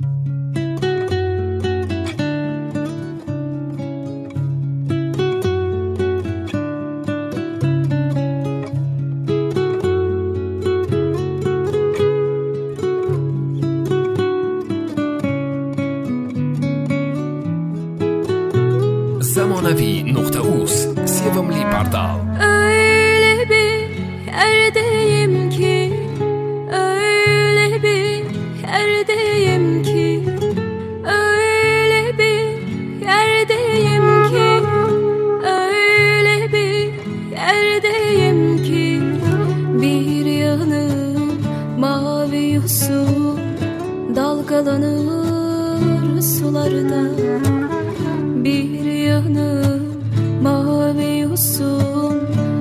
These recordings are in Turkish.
Zamonavi.us Sjevom Lipardal. Öyle bir yerdeyim ki, öyle bir yerdeyim ki, öyle bir yerdeyim ki, öyle bir yerdeyim ki, bir yanım mavi yosun dalgalanır sularda. Bir yanım mavi yosun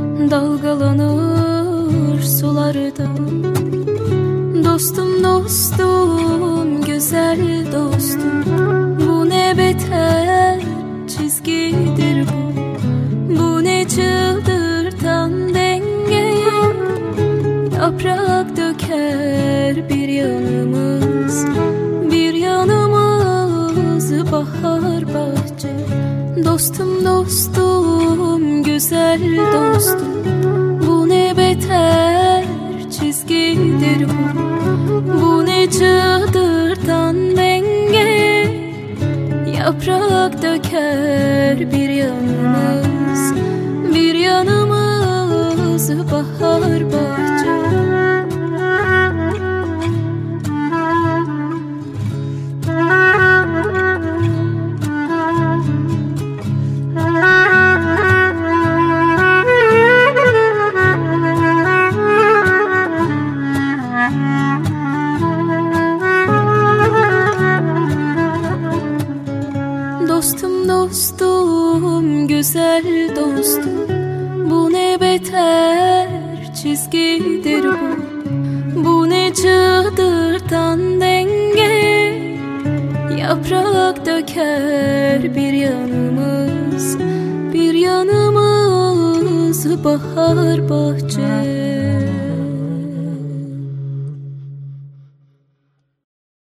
dalgalanır sularda. Dostum dostum güzel dostum, bu ne beter çizgidir bu. Bu ne çıldırtan denge, yaprak döker bir yanımız, bir yanımız bahar bahçe. Dostum dostum güzel dostum, bu ne beter çizgidir bu. Bu ne çıldırtan denge, yaprak döker bir yanımız, bir yanımız bahar bahçe. Dostum dostum güzel dostum, bu ne beter çizgidir bu. Bu ne çıldırtan denge, yaprak döker bir yanımız, bir yanımız bahar bahçe.